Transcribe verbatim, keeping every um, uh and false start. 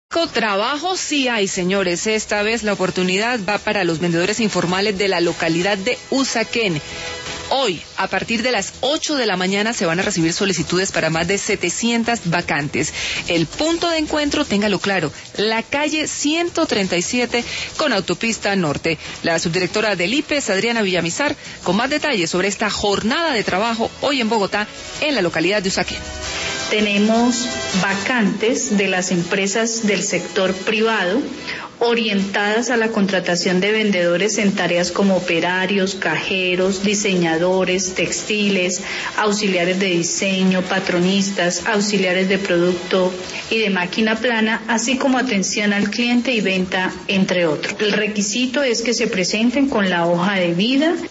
Trabajo sí hay, señores. Esta vez la oportunidad va para los vendedores informales de la localidad de Usaquén. Hoy, a partir de las ocho de la mañana, se van a recibir solicitudes para más de setecientas vacantes. El punto de encuentro, téngalo claro, la calle ciento treinta y siete con autopista norte. La subdirectora del I P E S, Adriana Villamizar, con más detalles sobre esta jornada de trabajo hoy en Bogotá, en la localidad de Usaquén. Tenemos vacantes de las empresas del sector privado orientadas a la contratación de vendedores en tareas como operarios, cajeros, diseñadores, textiles, auxiliares de diseño, patronistas, auxiliares de producto y de máquina plana, así como atención al cliente y venta, entre otros. El requisito es que se presenten con la hoja de vida